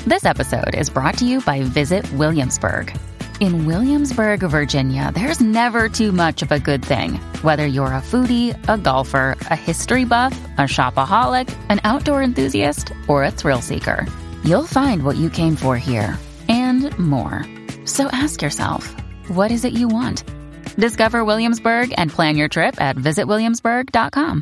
This episode is brought to you by Visit Williamsburg. In Williamsburg, Virginia, there's never too much of a good thing. Whether you're a foodie, a golfer, a history buff, a shopaholic, an outdoor enthusiast, or a thrill seeker, you'll find what you came for here and more. So ask yourself, what is it you want? Discover Williamsburg and plan your trip at visitwilliamsburg.com.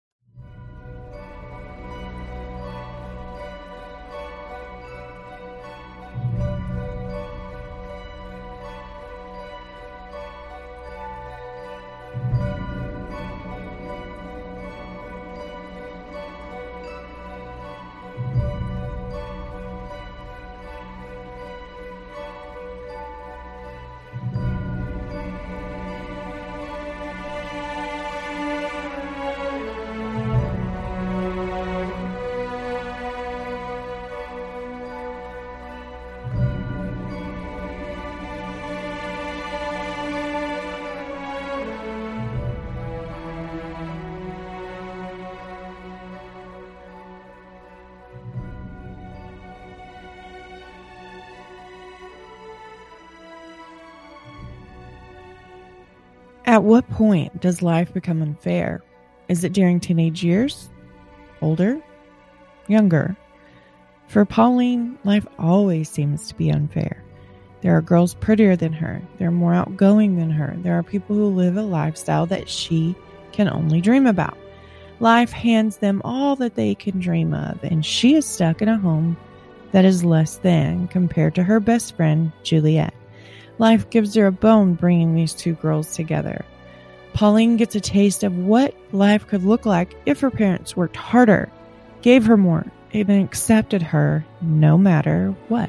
At what point does life become unfair? Is it during teenage years? Older? Younger? For Pauline, life always seems to be unfair. There are girls prettier than her. There are more outgoing than her. There are people who live a lifestyle that she can only dream about. Life hands them all that they can dream of, and she is stuck in a home that is less than compared to her best friend, Juliet. Life gives her a bone bringing these two girls together. Pauline gets a taste of what life could look like if her parents worked harder, gave her more, and accepted her no matter what.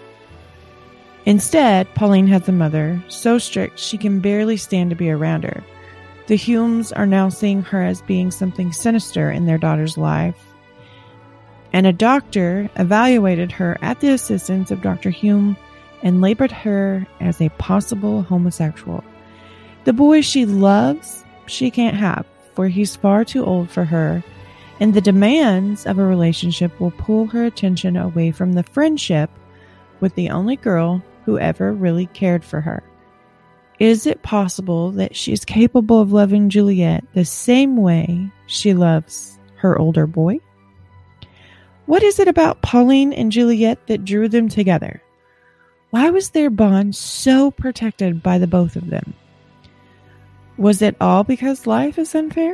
Instead, Pauline has a mother so strict she can barely stand to be around her. The Humes are now seeing her as being something sinister in their daughter's life, and a doctor evaluated her at the assistance of Dr. Hume and labeled her as a possible homosexual. The boy she loves, she can't have, for he's far too old for her, and the demands of a relationship will pull her attention away from the friendship with the only girl who ever really cared for her. Is it possible that she's capable of loving Juliet the same way she loves her older boy? What is it about Pauline and Juliet that drew them together? Why was their bond so protected by the both of them? Was it all because life is unfair?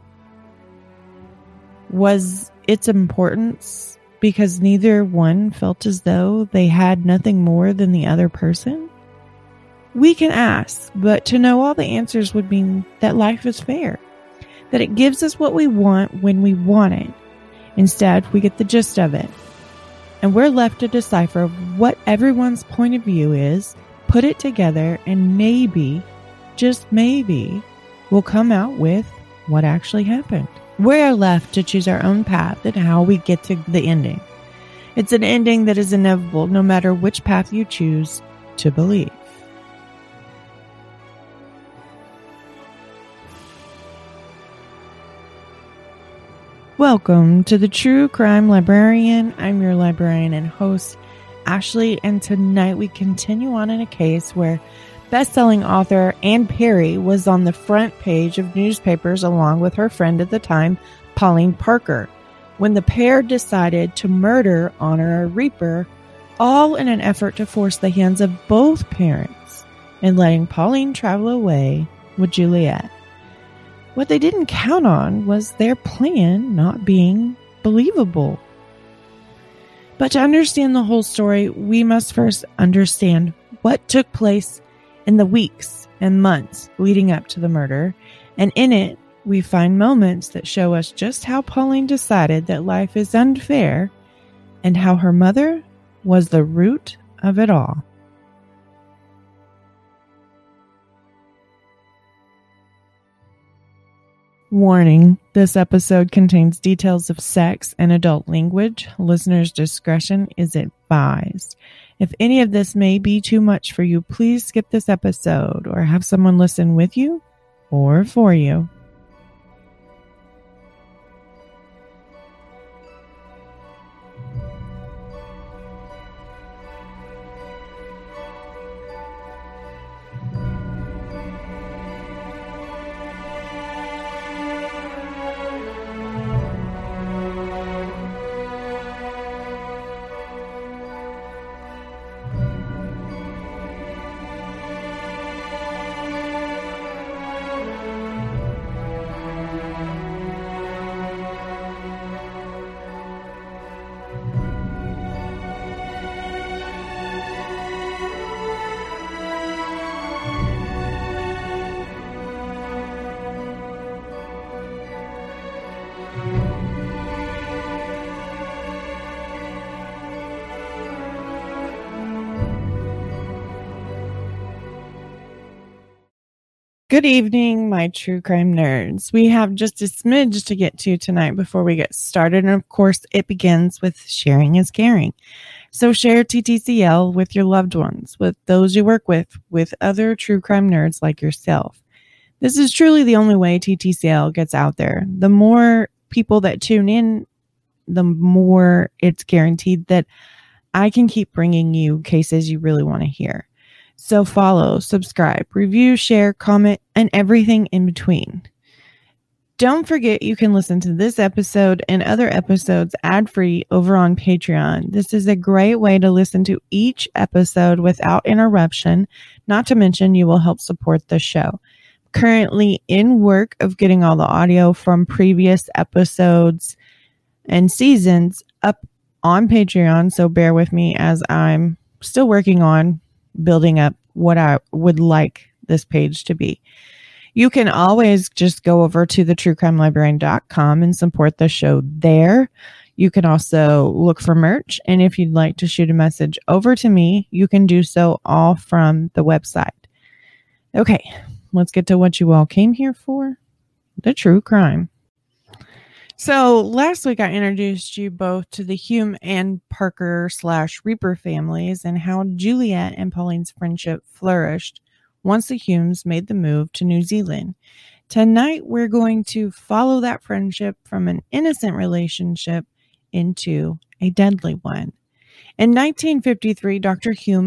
Was its importance because neither one felt as though they had nothing more than the other person? We can ask, but to know all the answers would mean that life is fair, that it gives us what we want when we want it. Instead, we get the gist of it. And we're left to decipher what everyone's point of view is, put it together, and maybe, just maybe, we'll come out with what actually happened. We're left to choose our own path and how we get to the ending. It's an ending that is inevitable no matter which path you choose to believe. Welcome to the True Crime Librarian. I'm your librarian and host, Ashley, and tonight we continue on in a case where best-selling author Anne Perry was on the front page of newspapers along with her friend at the time, Pauline Parker, when the pair decided to murder Honor Reaper, all in an effort to force the hands of both parents in letting Pauline travel away with Juliet. What they didn't count on was their plan not being believable. But to understand the whole story, we must first understand what took place in the weeks and months leading up to the murder, and in it, we find moments that show us just how Pauline decided that life is unfair and how her mother was the root of it all. Warning, this episode contains details of sex and adult language. Listener's discretion is advised. If any of this may be too much for you, please skip this episode or have someone listen with you or for you. Good evening, my true crime nerds. We have just a smidge to get to tonight before we get started. And of course, it begins with sharing is caring. So share TTCL with your loved ones, with those you work with other true crime nerds like yourself. This is truly the only way TTCL gets out there. The more people that tune in, the more it's guaranteed that I can keep bringing you cases you really want to hear. So follow, subscribe, review, share, comment, and everything in between. Don't forget you can listen to this episode and other episodes ad-free over on Patreon. This is a great way to listen to each episode without interruption. Not to mention you will help support the show. Currently in work of getting all the audio from previous episodes and seasons up on Patreon, so bear with me as I'm still working on building up what I would like this page to be. You can always just go over to thetruecrimelibrarian.com and support the show there. You can also look for merch, and if you'd like to shoot a message over to me, you can do so all from the website. Okay, let's get to what you all came here for, the true crime. So last week I introduced you both to the Hume and Parker / Reaper families and how Juliet and Pauline's friendship flourished once the Humes made the move to New Zealand. Tonight we're going to follow that friendship from an innocent relationship into a deadly one. In 1953, Dr. Hume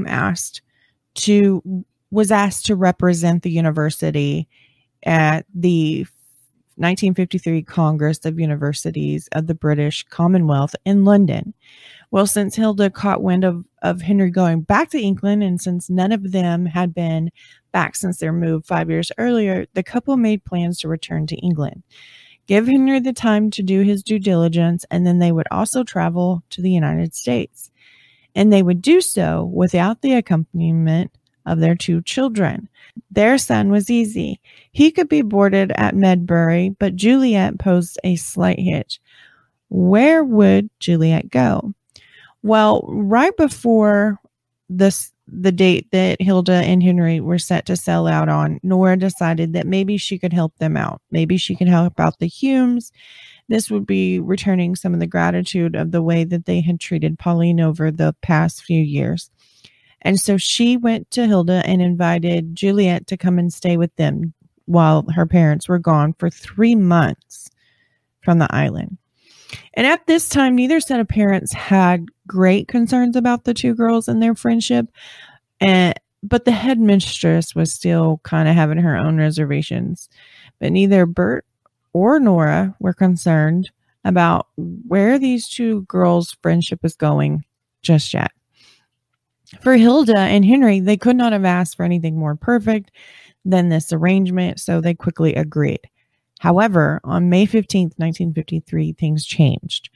was asked to represent the university at the 1953 Congress of Universities of the British Commonwealth in London. Well, since Hilda caught wind of Henry going back to England, and since none of them had been back since their move 5 years earlier, the couple made plans to return to England, give Henry the time to do his due diligence, and then they would also travel to the United States. And they would do so without the accompaniment of their 2 children. Their son was easy. He could be boarded at Medbury, but Juliet posed a slight hitch. Where would Juliet go? Well, right before the date that Hilda and Henry were set to sell out on, Nora decided that maybe she could help them out. Maybe she could help out the Humes. This would be returning some of the gratitude of the way that they had treated Pauline over the past few years. And so she went to Hilda and invited Juliet to come and stay with them while her parents were gone for 3 months from the island. And at this time, neither set of parents had great concerns about the 2 girls and their friendship. But the headmistress was still kind of having her own reservations. But neither Bert or Nora were concerned about where these 2 girls' friendship was going just yet. For Hilda and Henry, they could not have asked for anything more perfect than this arrangement, so they quickly agreed. However, on May 15th, 1953, things changed.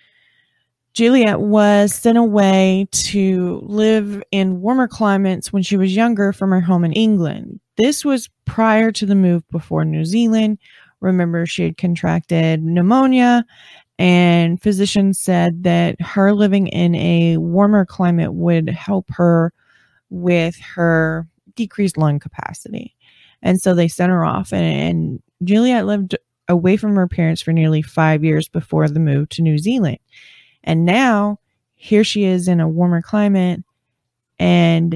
Juliet was sent away to live in warmer climates when she was younger from her home in England. This was prior to the move before New Zealand. Remember, she had contracted pneumonia, and physicians said that her living in a warmer climate would help her with her decreased lung capacity. And so they sent her off, and Juliet lived away from her parents for nearly 5 years before the move to New Zealand. And now here she is in a warmer climate, and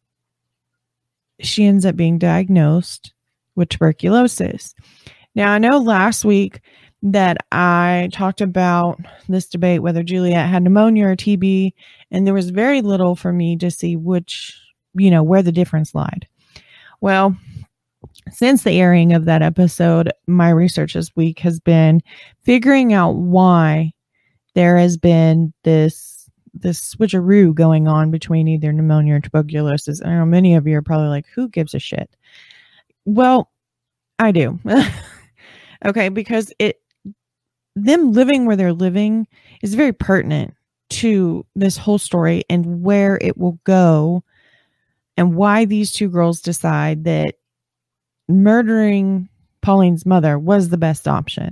she ends up being diagnosed with tuberculosis. Now, I know last week that I talked about this debate whether Juliet had pneumonia or TB, and there was very little for me to see where the difference lied. Well, since the airing of that episode, my research this week has been figuring out why there has been this switcheroo going on between either pneumonia or tuberculosis. I know many of you are probably like, who gives a shit? Well, I do. Okay, because them living where they're living is very pertinent to this whole story and where it will go and why these 2 girls decide that murdering Pauline's mother was the best option.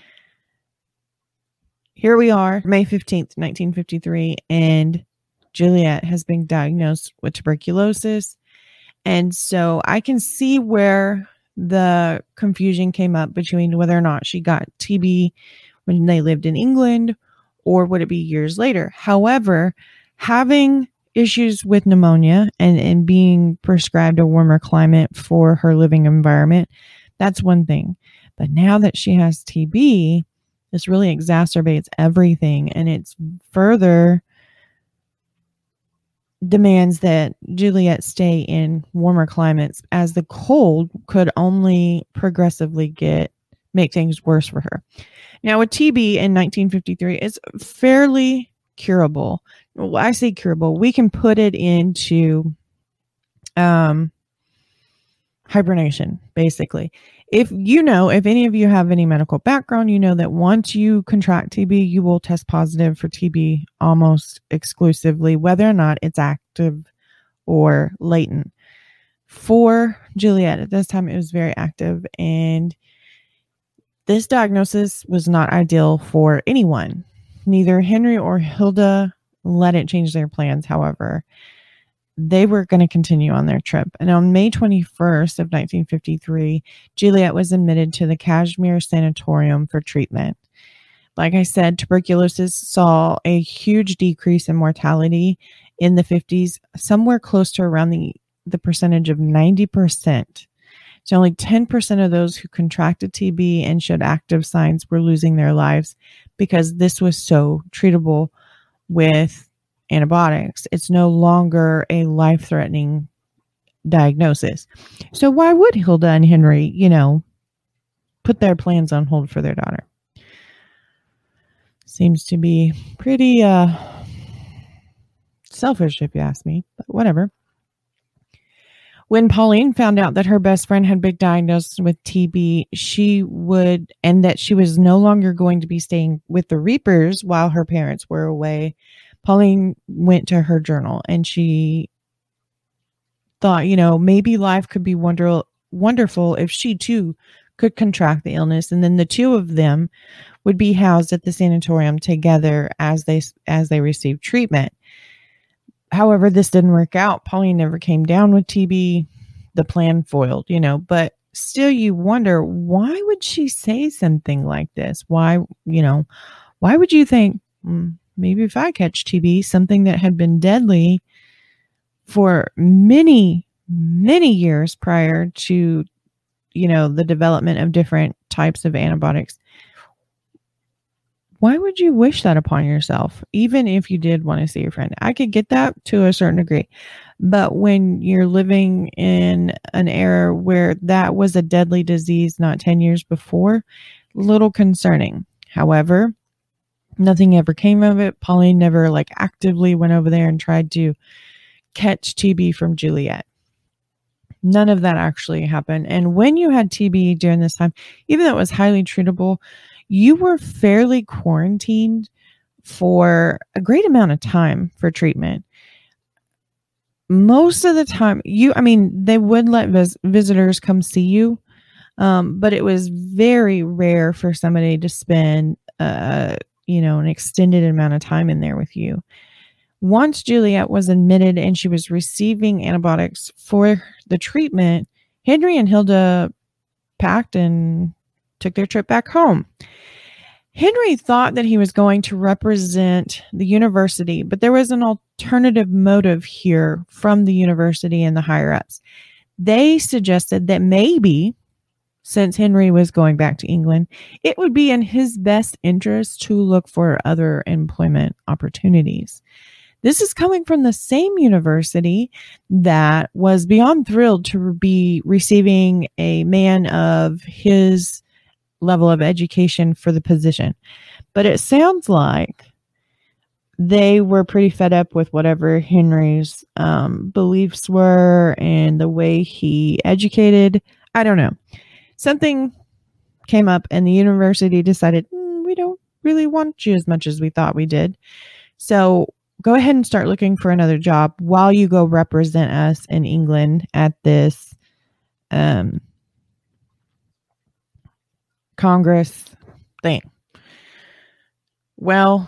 Here we are, May 15th, 1953, and Juliet has been diagnosed with tuberculosis. And so I can see where the confusion came up between whether or not she got TB when they lived in England or would it be years later. However, having issues with pneumonia and being prescribed a warmer climate for her living environment, that's one thing. But now that she has TB, this really exacerbates everything, and it's further demands that Juliet stay in warmer climates, as the cold could only progressively make things worse for her. Now, with TB in 1953, it's fairly curable. Well, I say curable. We can put it into hibernation, basically. If any of you have any medical background, you know that once you contract TB, you will test positive for TB almost exclusively, whether or not it's active or latent. For Juliet, at this time, it was very active, and this diagnosis was not ideal for anyone. Neither Henry or Hilda let it change their plans, however. They were going to continue on their trip. And on May 21st of 1953, Juliet was admitted to the Kashmir Sanatorium for treatment. Like I said, tuberculosis saw a huge decrease in mortality in the 50s, somewhere close to around the percentage of 90%. So only 10% of those who contracted TB and showed active signs were losing their lives because this was so treatable with antibiotics. It's no longer a life-threatening diagnosis. So why would Hilda and Henry, put their plans on hold for their daughter? Seems to be pretty selfish, if you ask me, but whatever. When Pauline found out that her best friend had been diagnosed with TB, and that she was no longer going to be staying with the Reapers while her parents were away, Pauline went to her journal and she thought, maybe life could be wonderful if she too could contract the illness, and then the two of them would be housed at the sanatorium together as they received treatment. However, this didn't work out. Pauline never came down with TB. The plan foiled, but still you wonder, why would she say something like this? Why would you think, maybe if I catch TB, something that had been deadly for many, many years prior to, the development of different types of antibiotics, why would you wish that upon yourself, even if you did want to see your friend? I could get that to a certain degree. But when you're living in an era where that was a deadly disease not 10 years before, a little concerning. However, nothing ever came of it. Pauline never actively went over there and tried to catch TB from Juliet. None of that actually happened. And when you had TB during this time, even though it was highly treatable, you were fairly quarantined for a great amount of time for treatment. Most of the time, they would let visitors come see you, but it was very rare for somebody to spend, an extended amount of time in there with you. Once Juliet was admitted and she was receiving antibiotics for the treatment, Henry and Hilda packed and took their trip back home. Henry thought that he was going to represent the university, but there was an alternative motive here from the university and the higher-ups. They suggested that maybe, since Henry was going back to England, it would be in his best interest to look for other employment opportunities. This is coming from the same university that was beyond thrilled to be receiving a man of his level of education for the position. But it sounds like they were pretty fed up with whatever Henry's beliefs were and the way he educated. I don't know. Something came up and the university decided, we don't really want you as much as we thought we did. So go ahead and start looking for another job while you go represent us in England at this Congress thing. Well,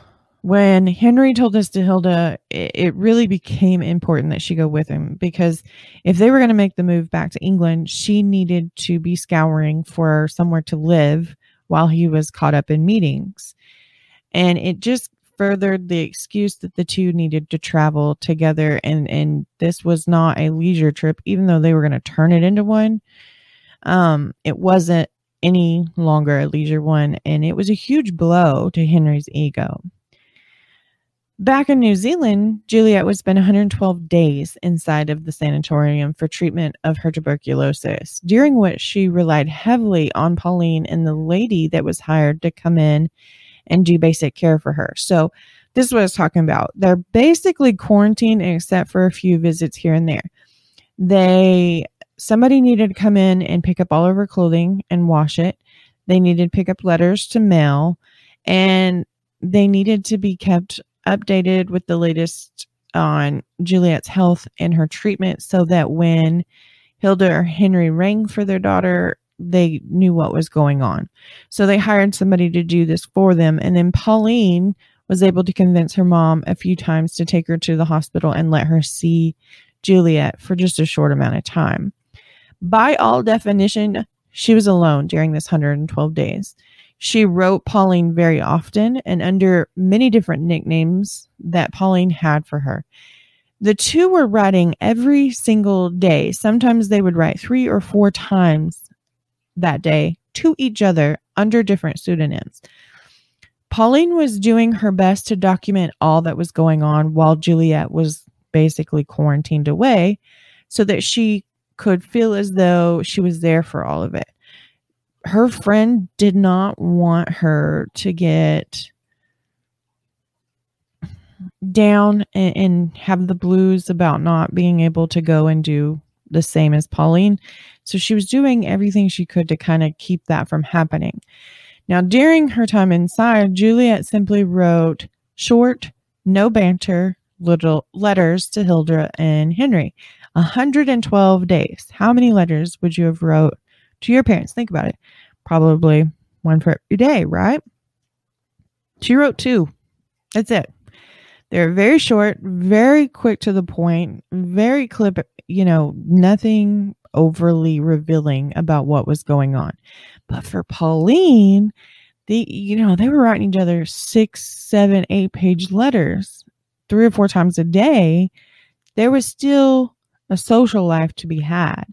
When Henry told this to Hilda, it really became important that she go with him, because if they were going to make the move back to England, she needed to be scouring for somewhere to live while he was caught up in meetings. And it just furthered the excuse that the two needed to travel together. And this was not a leisure trip, even though they were going to turn it into one. It wasn't any longer a leisure one, and it was a huge blow to Henry's ego. Back in New Zealand, Juliet would spend 112 days inside of the sanatorium for treatment of her tuberculosis, during which she relied heavily on Pauline and the lady that was hired to come in and do basic care for her. So this is what I was talking about. They're basically quarantined except for a few visits here and there. Somebody needed to come in and pick up all of her clothing and wash it. They needed to pick up letters to mail, and they needed to be kept updated with the latest on Juliet's health and her treatment, so that when Hilda or Henry rang for their daughter, they knew what was going on. So they hired somebody to do this for them. And then Pauline was able to convince her mom a few times to take her to the hospital and let her see Juliet for just a short amount of time. By all definition, she was alone during this 112 days. She wrote Pauline very often and under many different nicknames that Pauline had for her. The two were writing every single day. Sometimes they would write 3 or 4 times that day to each other under different pseudonyms. Pauline was doing her best to document all that was going on while Juliet was basically quarantined away, so that she could feel as though she was there for all of it. Her friend did not want her to get down and have the blues about not being able to go and do the same as Pauline. So she was doing everything she could to kind of keep that from happening. Now, during her time inside, Juliet simply wrote short, no banter, little letters to Hilda and Henry. 112 days. How many letters would you have wrote to your parents? Think about it. Probably one for every day, right? She wrote 2. That's it. They're very short, very quick to the point, very nothing overly revealing about what was going on. But for Pauline, they were writing each other 6, 7, 8-page letters 3 or 4 times a day. There was still a social life to be had.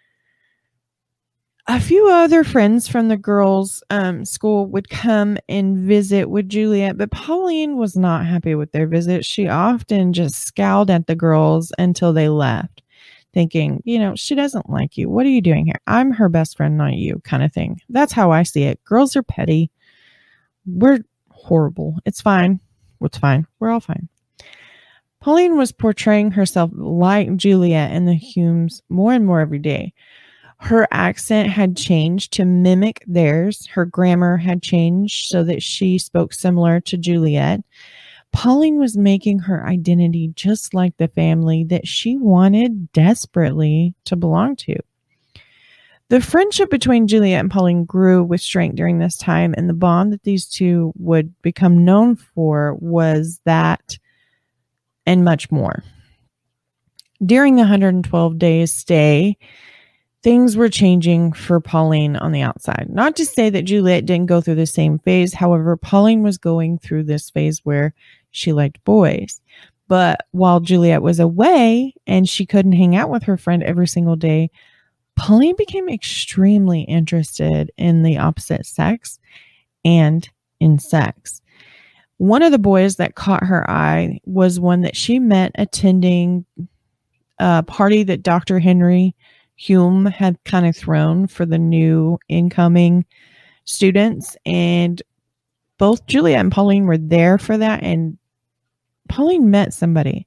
A few other friends from the girls' school would come and visit with Juliet, but Pauline was not happy with their visit. She often just scowled at the girls until they left, thinking, she doesn't like you. What are you doing here? I'm her best friend, not you, kind of thing. That's how I see it. Girls are petty. We're horrible. It's fine. It's fine. We're all fine. Pauline was portraying herself like Juliet and the Humes more and more every day. Her accent had changed to mimic theirs. Her grammar had changed so that she spoke similar to Juliet. Pauline was making her identity just like the family that she wanted desperately to belong to. The friendship between Juliet and Pauline grew with strength during this time, and the bond that these two would become known for was that and much more. During the 112 days stay, things were changing for Pauline on the outside. Not to say that Juliet didn't go through the same phase. However, Pauline was going through this phase where she liked boys. But while Juliet was away and she couldn't hang out with her friend every single day, Pauline became extremely interested in the opposite sex and in sex. One of the boys that caught her eye was one that she met attending a party that Dr. Henry Hume had kind of thrown for the new incoming students. And both Juliet and Pauline were there for that. And Pauline met somebody.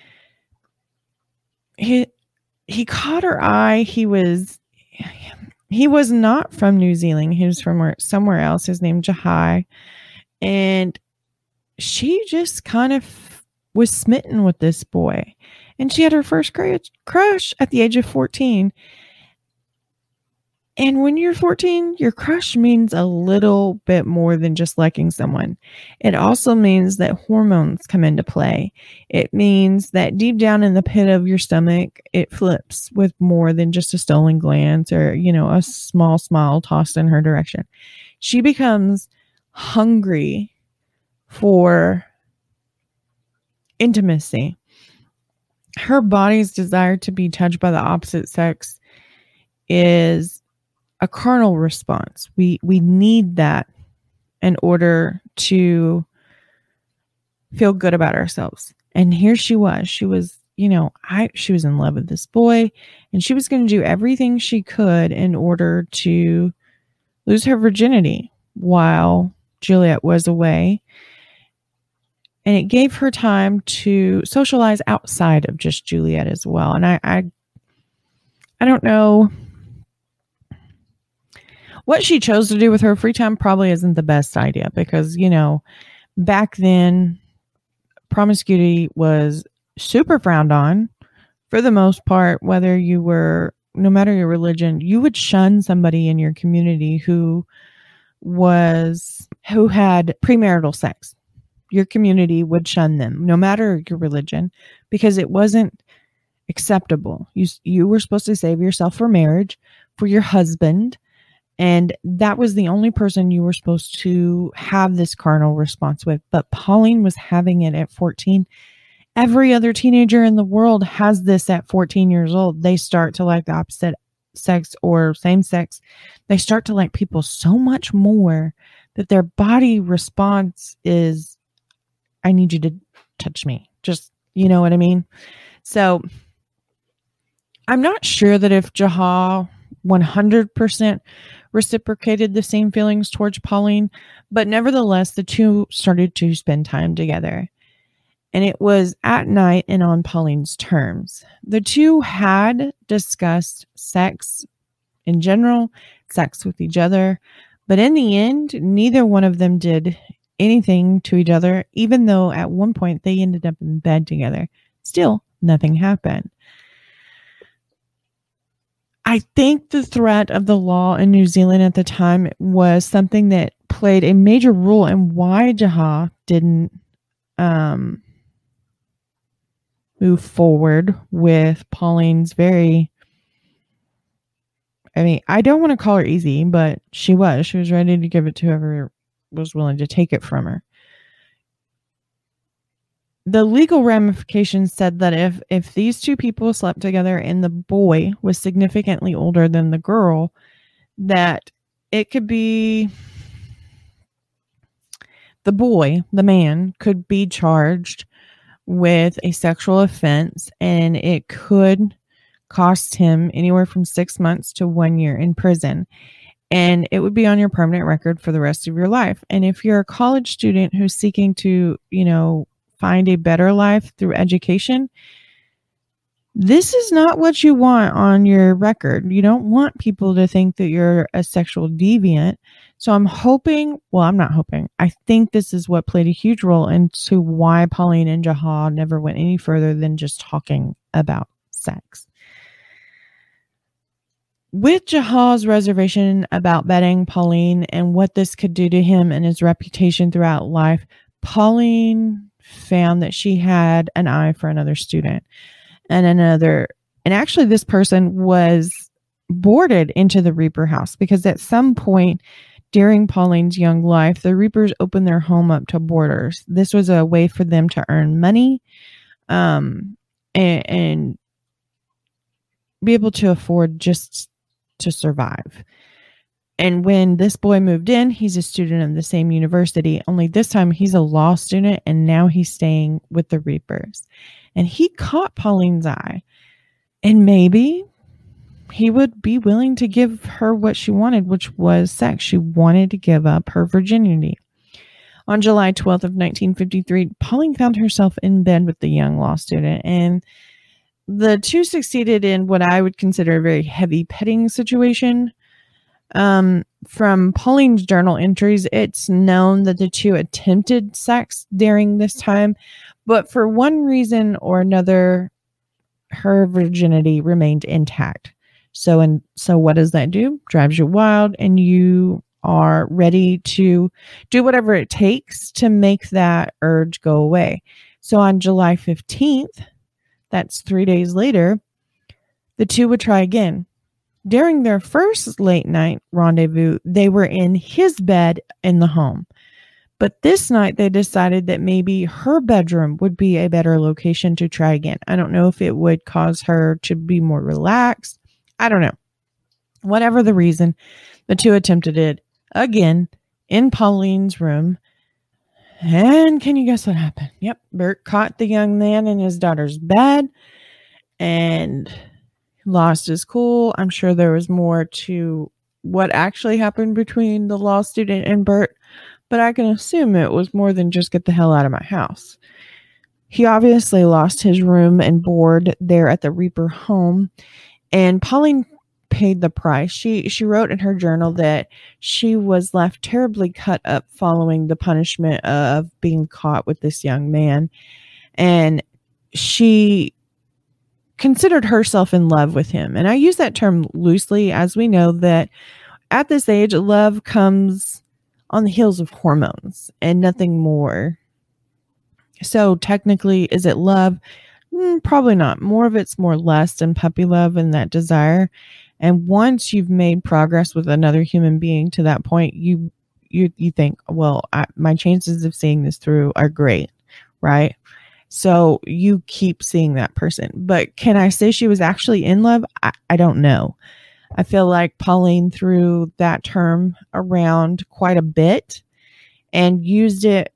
He caught her eye. He was not from New Zealand. He was from somewhere else. His name Jahai. And she just kind of was smitten with this boy. And she had her first crush at the age of 14. And when you're 14, your crush means a little bit more than just liking someone. It also means that hormones come into play. It means that deep down in the pit of your stomach, it flips with more than just a stolen glance or, a small smile tossed in her direction. She becomes hungry for intimacy. Her body's desire to be touched by the opposite sex is a carnal response. We need that in order to feel good about ourselves. And here she was. She was, she was in love with this boy, and she was going to do everything she could in order to lose her virginity while Juliet was away. And it gave her time to socialize outside of just Juliet as well. And I don't know what she chose to do with her free time. Probably isn't the best idea because, back then promiscuity was super frowned on for the most part. No matter your religion, you would shun somebody in your community who had premarital sex. Your community would shun them, no matter your religion, because it wasn't acceptable. You were supposed to save yourself for marriage, for your husband, and that was the only person you were supposed to have this carnal response with. But Pauline was having it at 14. Every other teenager in the world has this at 14 years old. They start to like the opposite sex or same sex. They start to like people so much more that their body response is, I need you to touch me. Just, you know what I mean? So I'm not sure that if Jaha 100% reciprocated the same feelings towards Pauline, but nevertheless, the two started to spend time together. And it was at night and on Pauline's terms. The two had discussed sex in general, sex with each other, but in the end, neither one of them did anything to each other, even though at one point they ended up in bed together. Still, nothing happened. I think the threat of the law in New Zealand at the time was something that played a major role in why Jaha didn't move forward with Pauline's I don't want to call her easy, but she was ready to give it to whoever was willing to take it from her. The legal ramifications said that if these two people slept together and the boy was significantly older than the girl, that it could be the boy, the man, could be charged with a sexual offense, and it could cost him anywhere from 6 months to 1 year in prison. And it would be on your permanent record for the rest of your life. And if you're a college student who's seeking to, find a better life through education, this is not what you want on your record. You don't want people to think that you're a sexual deviant. So I'm not hoping. I think this is what played a huge role into why Pauline and Jaha never went any further than just talking about sex. With Jaha's reservation about betting Pauline and what this could do to him and his reputation throughout life, Pauline found that she had an eye for another student and actually this person was boarded into the Reaper house because at some point during Pauline's young life, the Reapers opened their home up to boarders. This was a way for them to earn money and be able to afford just to survive. And when this boy moved in, he's a student of the same university, only this time he's a law student and now he's staying with the Reapers. And he caught Pauline's eye, and maybe he would be willing to give her what she wanted, which was sex. She wanted to give up her virginity. On July 12th of 1953, Pauline found herself in bed with the young law student, and the two succeeded in what I would consider a very heavy petting situation. From Pauline's journal entries, it's known that the two attempted sex during this time, but for one reason or another, her virginity remained intact. So what does that do? Drives you wild, and you are ready to do whatever it takes to make that urge go away. So on July 15th, that's 3 days later, the two would try again. During their first late night rendezvous, they were in his bed in the home. But this night, they decided that maybe her bedroom would be a better location to try again. I don't know if it would cause her to be more relaxed. I don't know. Whatever the reason, the two attempted it again in Pauline's room. And can you guess what happened? Yep, Bert caught the young man in his daughter's bed and lost his cool. I'm sure there was more to what actually happened between the law student and Bert, but I can assume it was more than just get the hell out of my house. He obviously lost his room and board there at the Reaper home, and Pauline paid the price. She wrote in her journal that she was left terribly cut up following the punishment of being caught with this young man, and she considered herself in love with him. And I use that term loosely, as we know that at this age, love comes on the heels of hormones and nothing more. So technically, is it love? Probably not. More of it's more lust and puppy love and that desire. And once you've made progress with another human being to that point, you think, well, my chances of seeing this through are great, right? So you keep seeing that person. But can I say she was actually in love? I don't know. I feel like Pauline threw that term around quite a bit and used it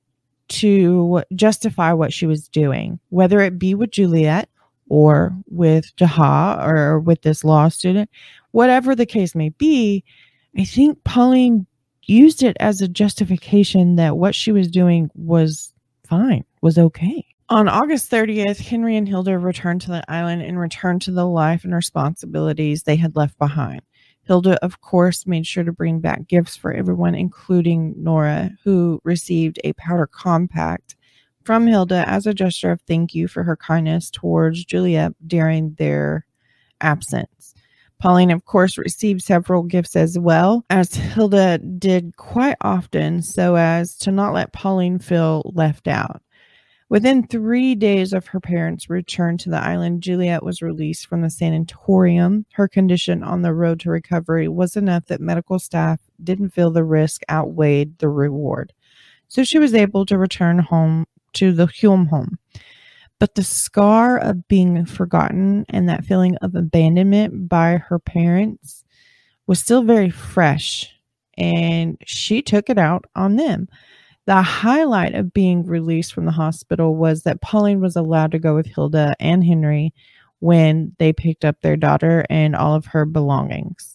to justify what she was doing, whether it be with Juliet or with Jaha or with this law student, whatever the case may be. I think Pauline used it as a justification that what she was doing was fine, was okay. On August 30th, Henry and Hilda returned to the island and returned to the life and responsibilities they had left behind. Hilda, of course, made sure to bring back gifts for everyone, including Nora, who received a powder compact from Hilda as a gesture of thank you for her kindness towards Juliet during their absence. Pauline, of course, received several gifts as well, as Hilda did quite often, so as to not let Pauline feel left out. Within 3 days of her parents' return to the island, Juliet was released from the sanatorium. Her condition on the road to recovery was enough that medical staff didn't feel the risk outweighed the reward. So she was able to return home to the Hume home. But the scar of being forgotten and that feeling of abandonment by her parents was still very fresh, and she took it out on them. The highlight of being released from the hospital was that Pauline was allowed to go with Hilda and Henry when they picked up their daughter and all of her belongings.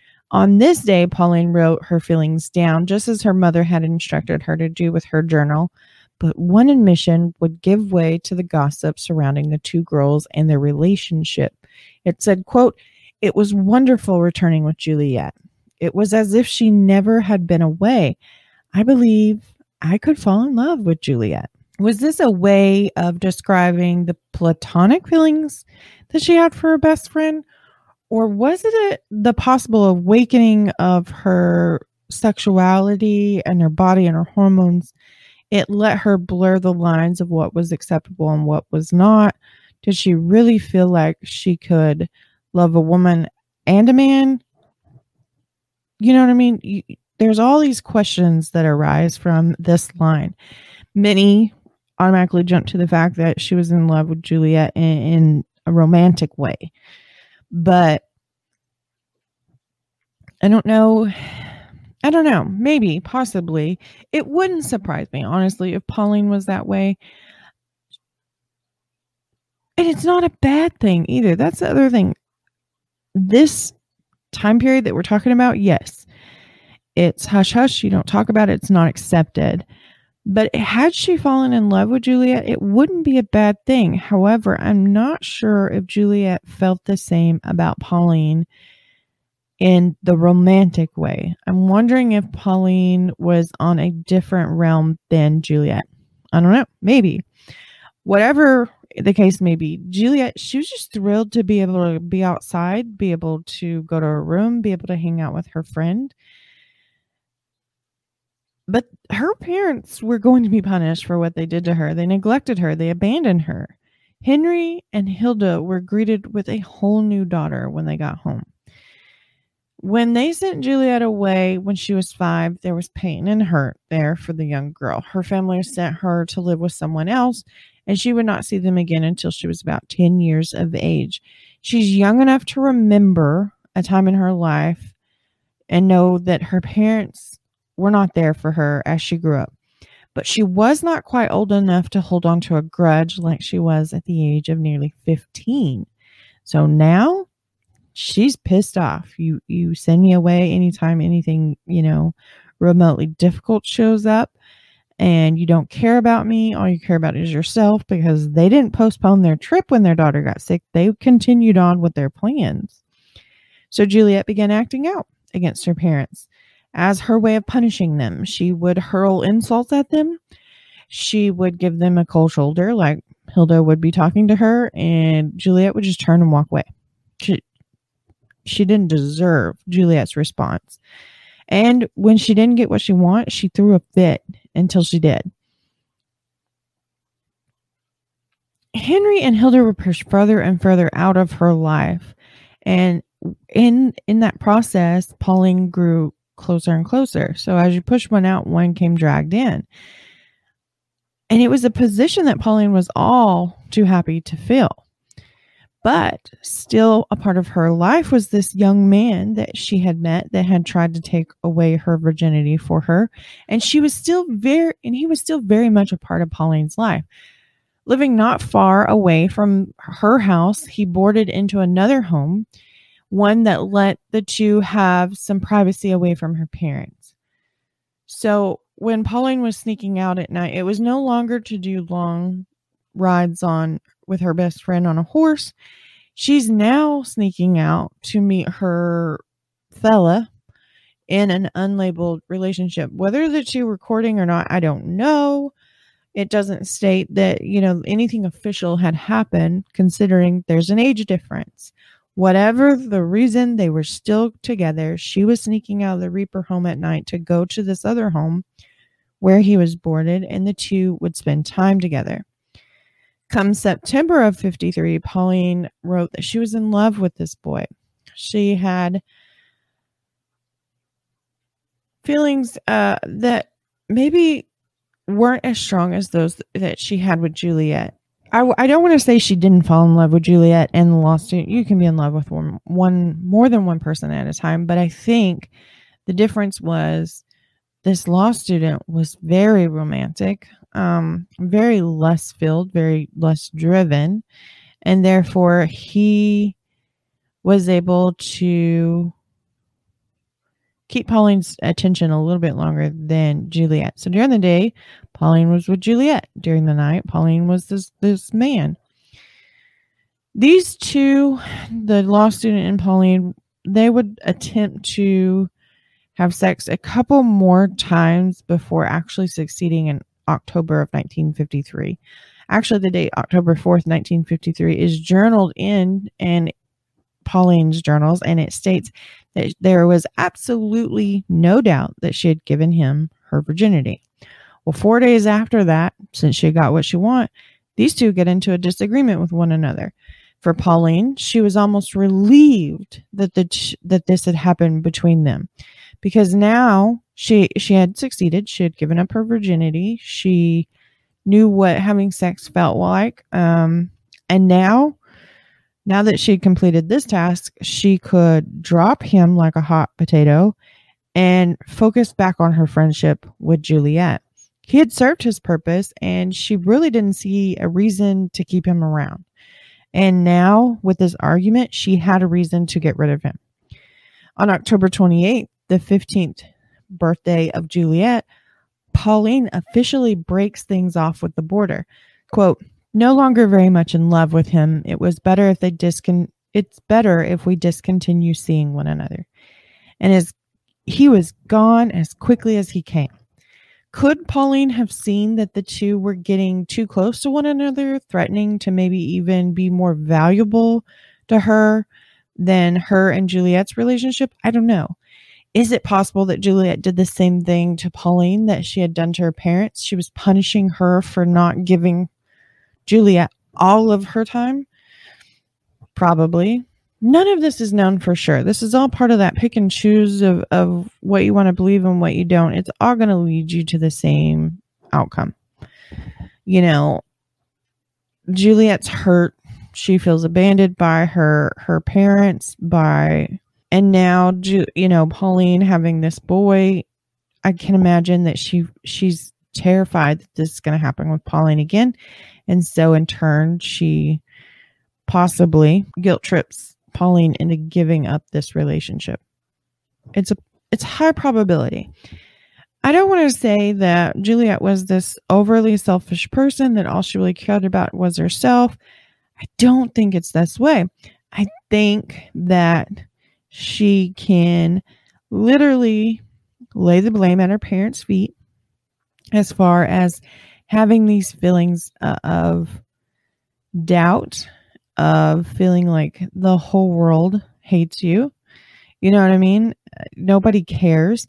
On this day, Pauline wrote her feelings down, just as her mother had instructed her to do with her journal. But one admission would give way to the gossip surrounding the two girls and their relationship. It said, quote, "It was wonderful returning with Juliet. It was as if she never had been away. I believe I could fall in love with Juliet." Was this a way of describing the platonic feelings that she had for her best friend? Or was it the possible awakening of her sexuality and her body and her hormones? It let her blur the lines of what was acceptable and what was not. Did she really feel like she could love a woman and a man? You know what I mean? There's all these questions that arise from this line. Many automatically jump to the fact that she was in love with Juliet in a romantic way. But I don't know. Maybe, possibly. It wouldn't surprise me, honestly, if Pauline was that way. And it's not a bad thing either. That's the other thing. This time period that we're talking about, yes, it's hush hush. You don't talk about it. It's not accepted. But had she fallen in love with Juliet, it wouldn't be a bad thing. However, I'm not sure if Juliet felt the same about Pauline in the romantic way. I'm wondering if Pauline was on a different realm than Juliet. I don't know. Maybe. Whatever the case may be, Juliet, she was just thrilled to be able to be outside, be able to go to her room, be able to hang out with her friend. But her parents were going to be punished for what they did to her. They neglected her. They abandoned her. Henry and Hilda were greeted with a whole new daughter when they got home. When they sent Juliet away when she was 5, there was pain and hurt there for the young girl. Her family sent her to live with someone else, and she would not see them again until she was about 10 years of age. She's young enough to remember a time in her life and know that her parents were not there for her as she grew up. But she was not quite old enough to hold on to a grudge like she was at the age of nearly 15. So now she's pissed off. You send me away anytime anything, remotely difficult shows up, and you don't care about me. All you care about is yourself, because they didn't postpone their trip when their daughter got sick. They continued on with their plans. So Juliet began acting out against her parents. As her way of punishing them, she would hurl insults at them. She would give them a cold shoulder, like Hilda would be talking to her, and Juliet would just turn and walk away. She didn't deserve Juliet's response. And when she didn't get what she wanted, she threw a fit until she did. Henry and Hilda were pushed further and further out of her life. And in that process, Pauline grew closer and closer. So as you push one out, one came dragged in. And it was a position that Pauline was all too happy to fill. But still a part of her life was this young man that she had met that had tried to take away her virginity for her. And he was still very much a part of Pauline's life. Living not far away from her house, he boarded into another home, one that let the two have some privacy away from her parents. So when Pauline was sneaking out at night, it was no longer to do long rides with her best friend on a horse. She's now sneaking out to meet her fella in an unlabeled relationship. Whether the two were courting or not, I don't know. It doesn't state that, anything official had happened, considering there's an age difference. Whatever the reason, they were still together. She was sneaking out of the Reaper home at night to go to this other home where he was boarded, and the two would spend time together. Come September of 53, Pauline wrote that she was in love with this boy. She had feelings that maybe weren't as strong as those that she had with Juliet. I don't want to say she didn't fall in love with Juliet and the law student. You can be in love with more than one person at a time. But I think the difference was this law student was very romantic, very less filled, very less driven. And therefore he was able to keep Pauline's attention a little bit longer than Juliet. So during the day, Pauline was with Juliet. During the night, Pauline was this man. These two, the law student and Pauline, they would attempt to have sex a couple more times before actually succeeding in October of 1953. Actually, the date October 4th, 1953 is journaled in Pauline's journals, and it states that there was absolutely no doubt that she had given him her virginity. Well, 4 days after that, since she got what she wanted, these two get into a disagreement with one another. For Pauline, she was almost relieved that this had happened between them, because now she had succeeded. She had given up her virginity. She knew what having sex felt like, and now that she had completed this task, she could drop him like a hot potato and focus back on her friendship with Juliet. He had served his purpose, and she really didn't see a reason to keep him around. And now, with this argument, she had a reason to get rid of him. On October 28th, the 15th birthday of Juliet, Pauline officially breaks things off with the boarder. Quote, "No longer very much in love with him. It's better if we discontinue seeing one another." And he was gone as quickly as he came. Could Pauline have seen that the two were getting too close to one another, threatening to maybe even be more valuable to her than her and Juliet's relationship? I don't know. Is it possible that Juliet did the same thing to Pauline that she had done to her parents? She was punishing her for not giving Juliet all of her time? Probably. None of this is known for sure. This is all part of that pick and choose of what you want to believe and what you don't. It's all going to lead you to the same outcome. You know, Juliet's hurt. She feels abandoned by her parents, and now, Pauline having this boy. I can imagine that she's terrified that this is going to happen with Pauline again. And so in turn, she possibly guilt trips Pauline into giving up this relationship. It's high probability. I don't want to say that Juliet was this overly selfish person, that all she really cared about was herself. I don't think it's this way. I think that she can literally lay the blame at her parents' feet as far as having these feelings of doubt, of feeling like the whole world hates you. You know what I mean? Nobody cares.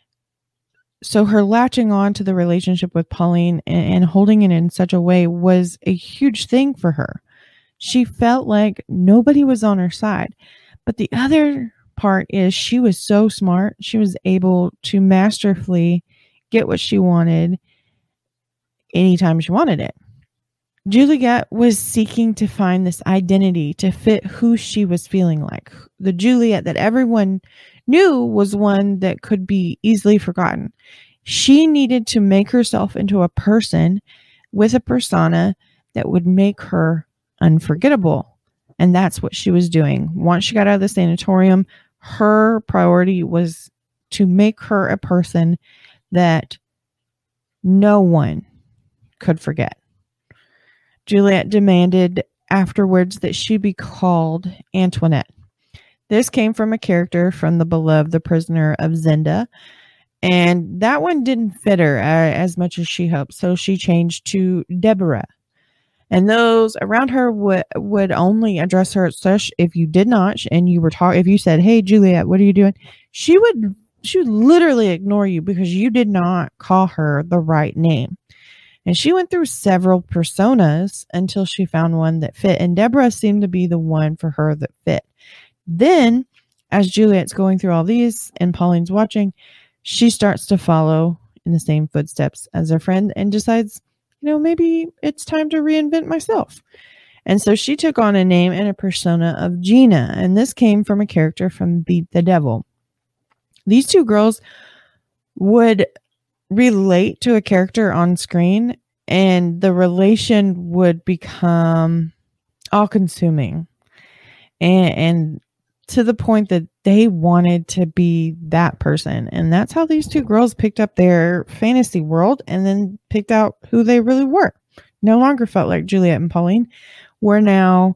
So her latching on to the relationship with Pauline and holding it in such a way was a huge thing for her. She felt like nobody was on her side. But the other part is she was so smart. She was able to masterfully get what she wanted anytime she wanted it. Juliet was seeking to find this identity to fit who she was feeling like. The Juliet that everyone knew was one that could be easily forgotten. She needed to make herself into a person with a persona that would make her unforgettable. And that's what she was doing. Once she got out of the sanatorium, her priority was to make her a person that no one could forget. Juliet demanded afterwards that she be called Antoinette. This came from a character from The Beloved, The Prisoner of Zenda, and that one didn't fit her as much as she hoped, so she changed to Deborah. And those around her would only address her as such if you did not, and you were if you said, "Hey, Juliet, what are you doing?" She would literally ignore you because you did not call her the right name. And she went through several personas until she found one that fit. And Deborah seemed to be the one for her that fit. Then, as Juliet's going through all these and Pauline's watching, she starts to follow in the same footsteps as her friend and decides, maybe it's time to reinvent myself. And so she took on a name and a persona of Gina. And this came from a character from Beat the Devil. These two girls would relate to a character on screen, and the relation would become all-consuming, and to the point that they wanted to be that person. And that's how these two girls picked up their fantasy world and then picked out who they really were. No longer felt like Juliet and Pauline. Were now,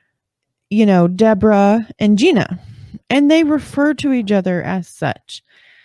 Deborah and Gina, and they refer to each other as such.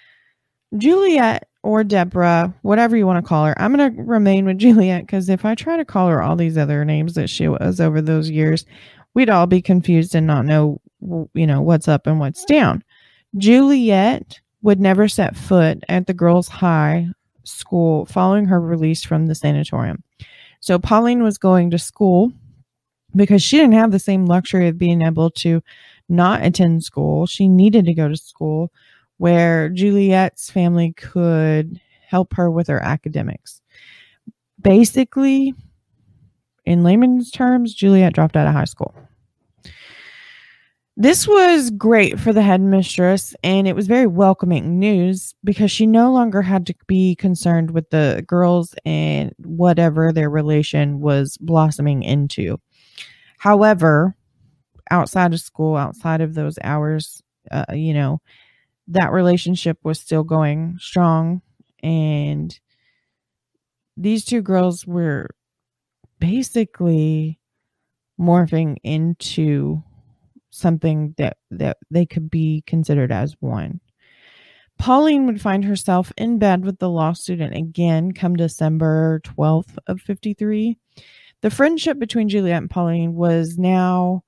Juliet or Deborah, whatever you want to call her. I'm going to remain with Juliet because if I try to call her all these other names that she was over those years, we'd all be confused and not know, what's up and what's down. Juliet would never set foot at the girls' high school following her release from the sanatorium. So Pauline was going to school because she didn't have the same luxury of being able to not attend school. She needed to go to school where Juliet's family could help her with her academics. Basically, in layman's terms, Juliet dropped out of high school. This was great for the headmistress, and it was very welcoming news because she no longer had to be concerned with the girls and whatever their relation was blossoming into. However, outside of school, outside of those hours, that relationship was still going strong, and these two girls were basically morphing into something that they could be considered as one. Pauline would find herself in bed with the law student again come December 12th of 53. The friendship between Juliet and Pauline was now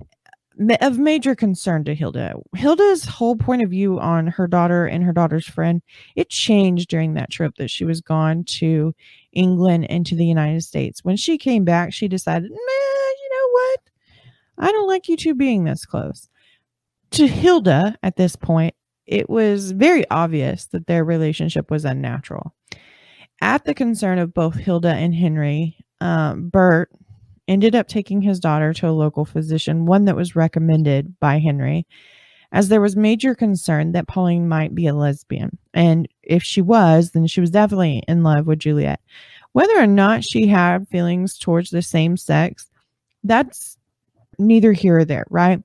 of major concern to Hilda. Hilda's whole point of view on her daughter and her daughter's friend, it changed during that trip that she was gone to England and to the United States. When she came back, she decided, you know what? I don't like you two being this close. To Hilda, at this point, it was very obvious that their relationship was unnatural. At the concern of both Hilda and Henry, Bert ended up taking his daughter to a local physician, one that was recommended by Henry, as there was major concern that Pauline might be a lesbian. And if she was, then she was definitely in love with Juliet. Whether or not she had feelings towards the same sex, that's neither here or there, right?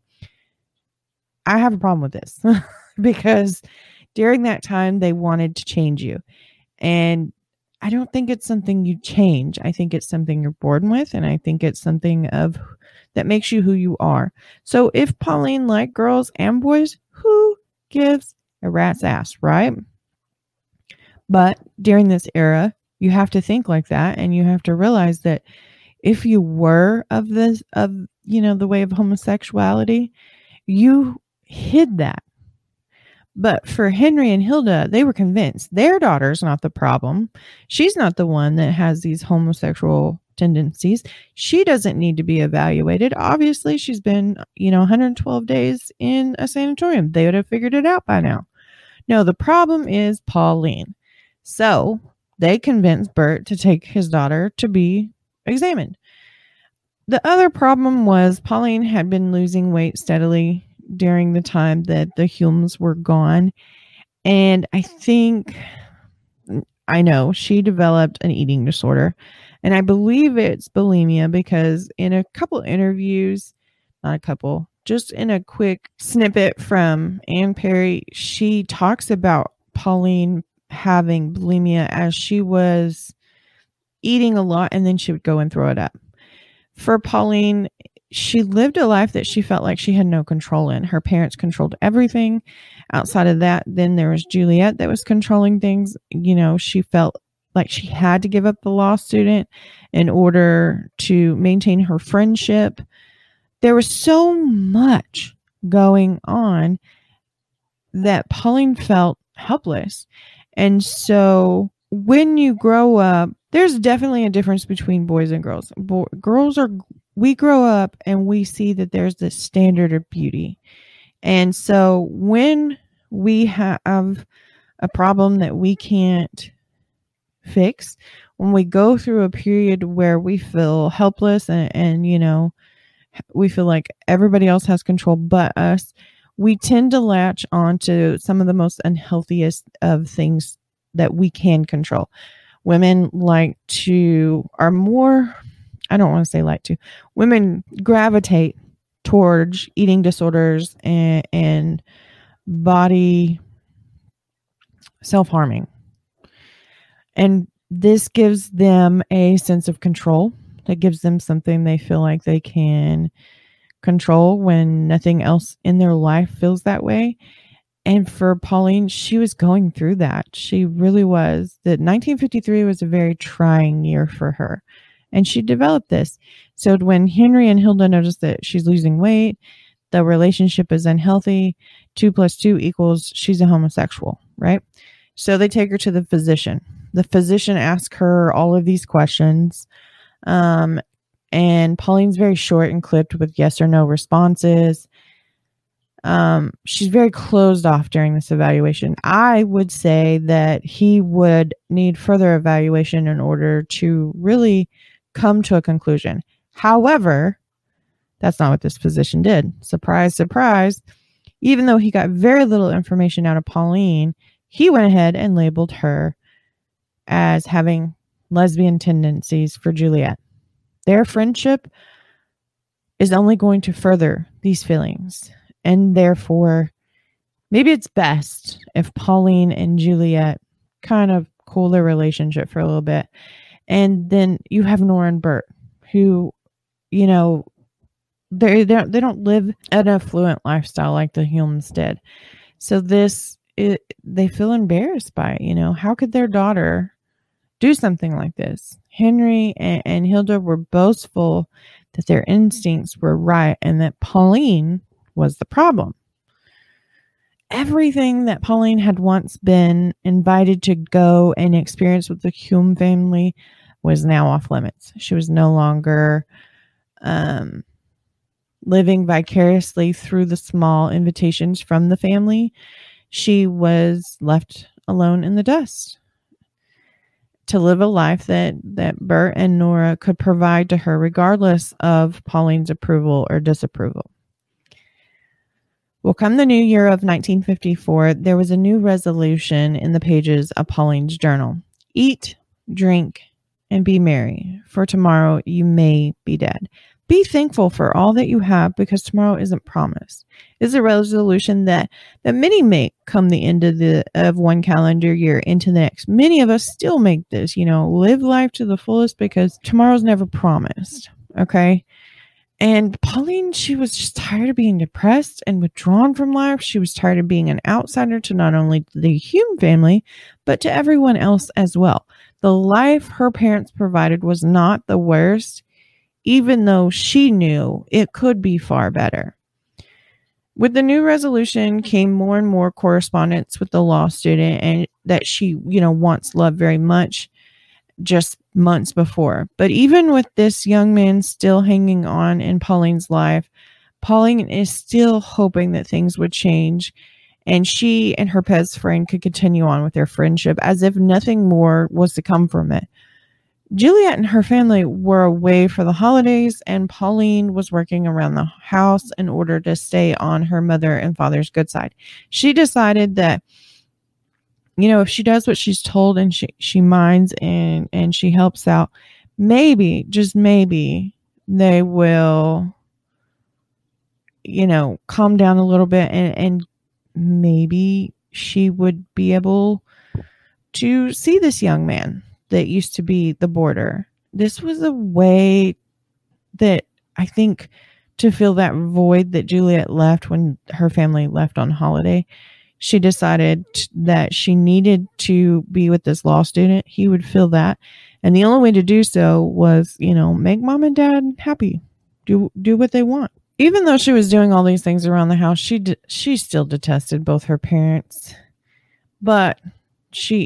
I have a problem with this because during that time, they wanted to change you. And I don't think it's something you change. I think it's something you're born with, and I think it's something that makes you who you are. So if Pauline liked girls and boys, who gives a rat's ass, right? But during this era, you have to think like that, and you have to realize that if you were of the way of homosexuality, you hid that. But for Henry and Hilda, they were convinced their daughter's not the problem. She's not the one that has these homosexual tendencies. She doesn't need to be evaluated. Obviously, she's been, 112 days in a sanatorium. They would have figured it out by now. No, the problem is Pauline. So they convinced Bert to take his daughter to be examined. The other problem was Pauline had been losing weight steadily during the time that the Humes were gone. And I know she developed an eating disorder. And I believe it's bulimia because in a couple interviews, just in a quick snippet from Anne Perry, she talks about Pauline having bulimia as she was eating a lot and then she would go and throw it up. For Pauline, she lived a life that she felt like she had no control in. Her parents controlled everything. Outside of that, then there was Juliet that was controlling things. She felt like she had to give up the law student in order to maintain her friendship. There was so much going on that Pauline felt helpless. And so when you grow up, there's definitely a difference between boys and girls. We grow up and we see that there's this standard of beauty. And so when we have a problem that we can't fix, when we go through a period where we feel helpless and we feel like everybody else has control but us, we tend to latch on to some of the most unhealthiest of things that we can control. Women women gravitate towards eating disorders and body self-harming. And this gives them a sense of control. That gives them something they feel like they can control when nothing else in their life feels that way. And for Pauline, she was going through that. She really was. That 1953 was a very trying year for her. And she developed this. So when Henry and Hilda notice that she's losing weight, the relationship is unhealthy, 2 + 2 = she's a homosexual, right? So they take her to the physician. The physician asks her all of these questions. And Pauline's very short and clipped with yes or no responses. She's very closed off during this evaluation. I would say that he would need further evaluation in order to really come to a conclusion. However, that's not what this physician did. Surprise, surprise. Even though he got very little information out of Pauline, he went ahead and labeled her as having lesbian tendencies for Juliet. Their friendship is only going to further these feelings. And therefore, maybe it's best if Pauline and Juliet kind of cool their relationship for a little bit. And then you have Nora and Bert, who, they don't live an affluent lifestyle like the Humes did. So this they feel embarrassed by it. How could their daughter do something like this? Henry and Hilda were boastful that their instincts were right and that Pauline was the problem. Everything that Pauline had once been invited to go and experience with the Hume family was now off limits. She was no longer living vicariously through the small invitations from the family. She was left alone in the dust to live a life that Bert and Nora could provide to her regardless of Pauline's approval or disapproval. Well, come the new year of 1954, there was a new resolution in the pages of Pauline's journal. Eat, drink, and be merry, for tomorrow you may be dead. Be thankful for all that you have, because tomorrow isn't promised. It's a resolution that many make come the end of one calendar year into the next. Many of us still make this, live life to the fullest, because tomorrow's never promised. Okay. And Pauline, she was just tired of being depressed and withdrawn from life. She was tired of being an outsider to not only the Hume family, but to everyone else as well. The life her parents provided was not the worst, even though she knew it could be far better. With the new resolution came more and more correspondence with the law student, and that she, once loved very much just months before. But even with this young man still hanging on in Pauline's life, Pauline is still hoping that things would change and she and her best friend could continue on with their friendship as if nothing more was to come from it. Juliet and her family were away for the holidays, and Pauline was working around the house in order to stay on her mother and father's good side. She decided that, if she does what she's told and she minds and she helps out, maybe, just maybe, they will, calm down a little bit, and maybe she would be able to see this young man that used to be the boarder. This was a way that I think to fill that void that Juliet left when her family left on holiday. She decided that she needed to be with this law student. He would fill that. And the only way to do so was, make mom and dad happy. Do what they want. Even though she was doing all these things around the house, she still detested both her parents. But she,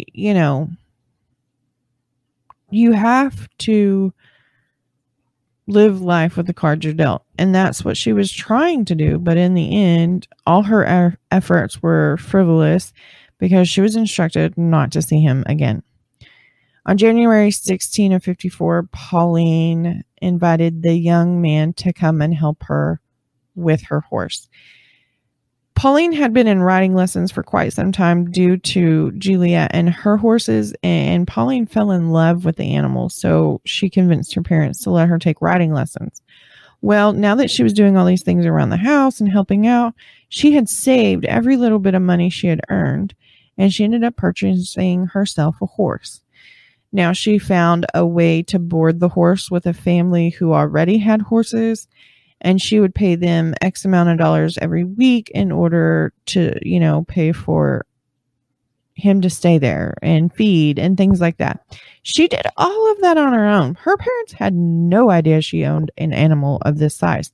you have to live life with the cards you're dealt. And that's what she was trying to do. But in the end, all her efforts were frivolous because she was instructed not to see him again. On January 16 of 54, Pauline invited the young man to come and help her with her horse. Pauline had been in riding lessons for quite some time due to Juliet and her horses, and Pauline fell in love with the animals, so she convinced her parents to let her take riding lessons. Well, now that she was doing all these things around the house and helping out, she had saved every little bit of money she had earned, and she ended up purchasing herself a horse. Now she found a way to board the horse with a family who already had horses, and she would pay them X amount of dollars every week in order to, pay for him to stay there and feed and things like that. She did all of that on her own. Her parents had no idea she owned an animal of this size.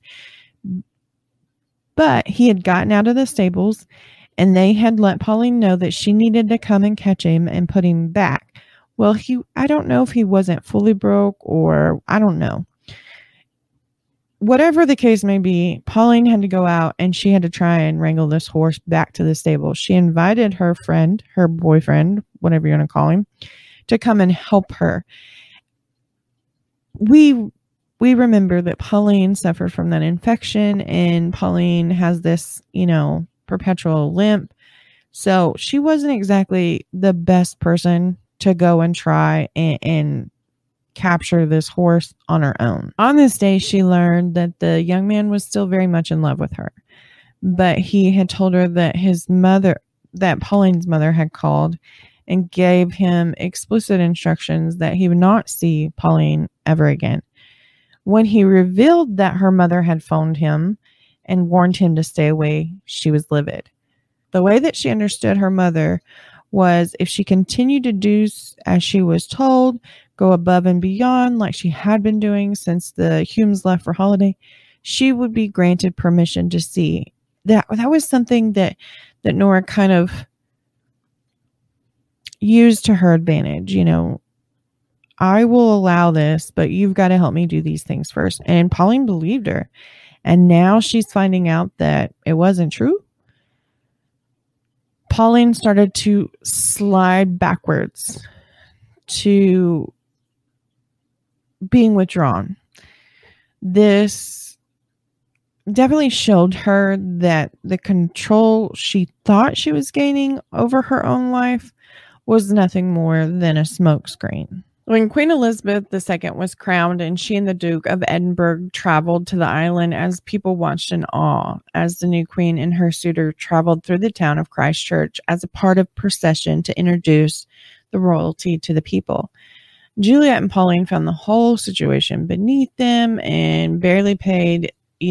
But he had gotten out of the stables, and they had let Pauline know that she needed to come and catch him and put him back. Well, I don't know if he wasn't fully broke, or I don't know. Whatever the case may be, Pauline had to go out and she had to try and wrangle this horse back to the stable. She invited her friend, her boyfriend, whatever you're going to call him, to come and help her. We remember that Pauline suffered from that infection, and Pauline has this, perpetual limp. So she wasn't exactly the best person to go and try and capture this horse on her own. On this day, she learned that the young man was still very much in love with her, but he had told her that Pauline's mother had called and gave him explicit instructions that he would not see Pauline ever again. When he revealed that her mother had phoned him and warned him to stay away, she was livid. The way that she understood her mother was if she continued to do as she was told, go above and beyond like she had been doing since the Humes left for holiday, she would be granted permission to see. That was something that Nora kind of used to her advantage. I will allow this, but you've got to help me do these things first. And Pauline believed her. And now she's finding out that it wasn't true. Pauline started to slide backwards to being withdrawn. This definitely showed her that the control she thought she was gaining over her own life was nothing more than a smokescreen. When Queen Elizabeth II was crowned and she and the Duke of Edinburgh traveled to the island as people watched in awe as the new queen and her suitor traveled through the town of Christchurch as a part of procession to introduce the royalty to the people, Juliet and Pauline found the whole situation beneath them and barely paid,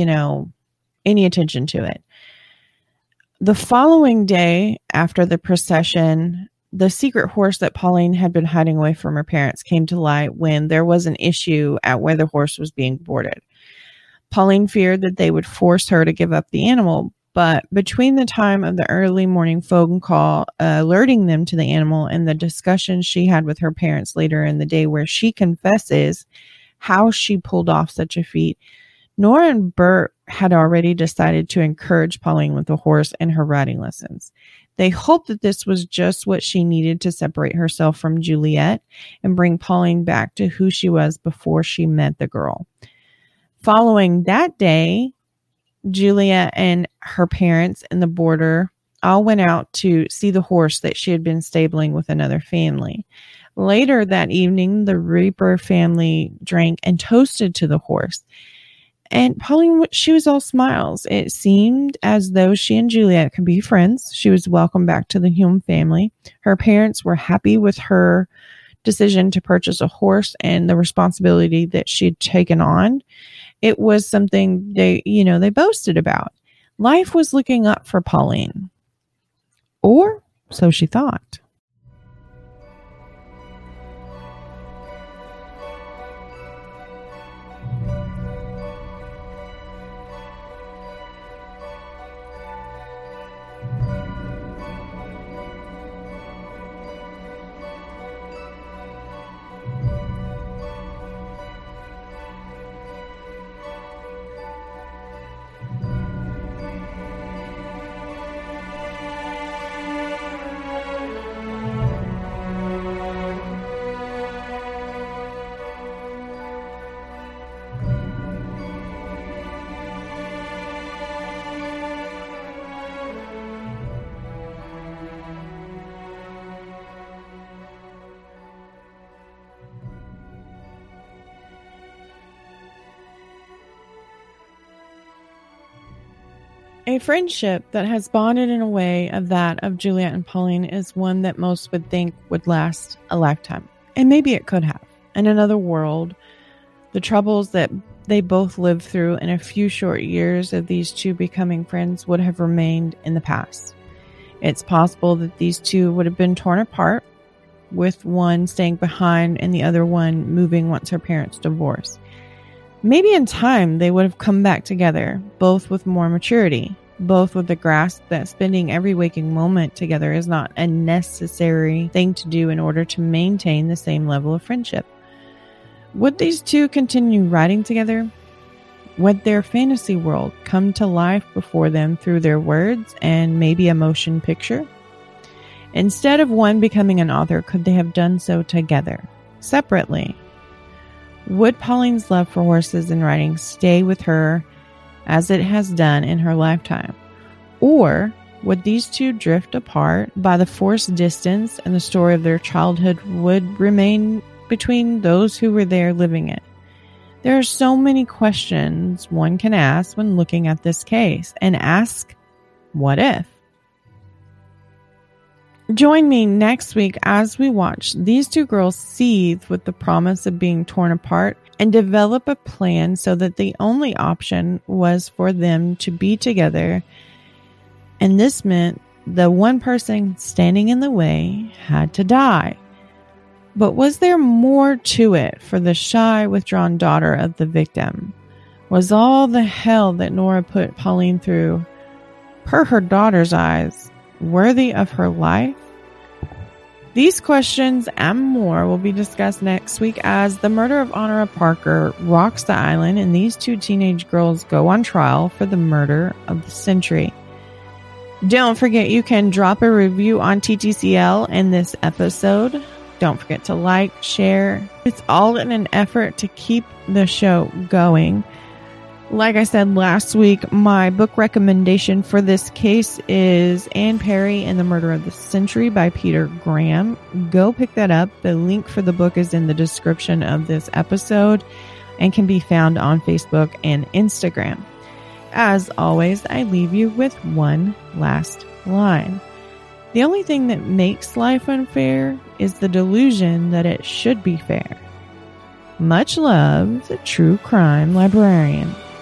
any attention to it. The following day after the procession, the secret horse that Pauline had been hiding away from her parents came to light when there was an issue at where the horse was being boarded. Pauline feared that they would force her to give up the animal, but between the time of the early morning phone call alerting them to the animal and the discussion she had with her parents later in the day where she confesses how she pulled off such a feat, Nora and Bert had already decided to encourage Pauline with the horse and her riding lessons. They hoped that this was just what she needed to separate herself from Juliet and bring Pauline back to who she was before she met the girl. Following that day, Juliet and her parents and the boarder all went out to see the horse that she had been stabling with another family. Later that evening, the Reaper family drank and toasted to the horse. And Pauline, she was all smiles. It seemed as though she and Juliet could be friends. She was welcomed back to the Hume family. Her parents were happy with her decision to purchase a horse and the responsibility that she'd taken on. It was something they boasted about. Life was looking up for Pauline. Or so she thought. A friendship that has bonded in a way of that of Juliet and Pauline is one that most would think would last a lifetime. And maybe it could have. In another world, the troubles that they both lived through in a few short years of these two becoming friends would have remained in the past. It's possible that these two would have been torn apart, with one staying behind and the other one moving once her parents divorced. Maybe in time they would have come back together, both with more maturity, both with the grasp that spending every waking moment together is not a necessary thing to do in order to maintain the same level of friendship. Would these two continue riding together? Would their fantasy world come to life before them through their words and maybe a motion picture? Instead of one becoming an author, could they have done so together, separately? Would Pauline's love for horses and riding stay with her as it has done in her lifetime? Or would these two drift apart by the forced distance and the story of their childhood would remain between those who were there living it? There are so many questions one can ask when looking at this case, and ask, what if? Join me next week as we watch these two girls seethe with the promise of being torn apart and develop a plan so that the only option was for them to be together. And this meant the one person standing in the way had to die. But was there more to it for the shy, withdrawn daughter of the victim? Was all the hell that Nora put Pauline through, per her daughter's eyes, worthy of her life? These questions and more will be discussed next week as the murder of Honora Parker rocks the island and these two teenage girls go on trial for the murder of the century. Don't forget you can drop a review on TTCL in this episode. Don't forget to like, share. It's all in an effort to keep the show going. Like I said last week, my book recommendation for this case is Anne Perry and the Murder of the Century by Peter Graham. Go pick that up. The link for the book is in the description of this episode and can be found on Facebook and Instagram. As always, I leave you with one last line. The only thing that makes life unfair is the delusion that it should be fair. Much love, the True Crime Librarian.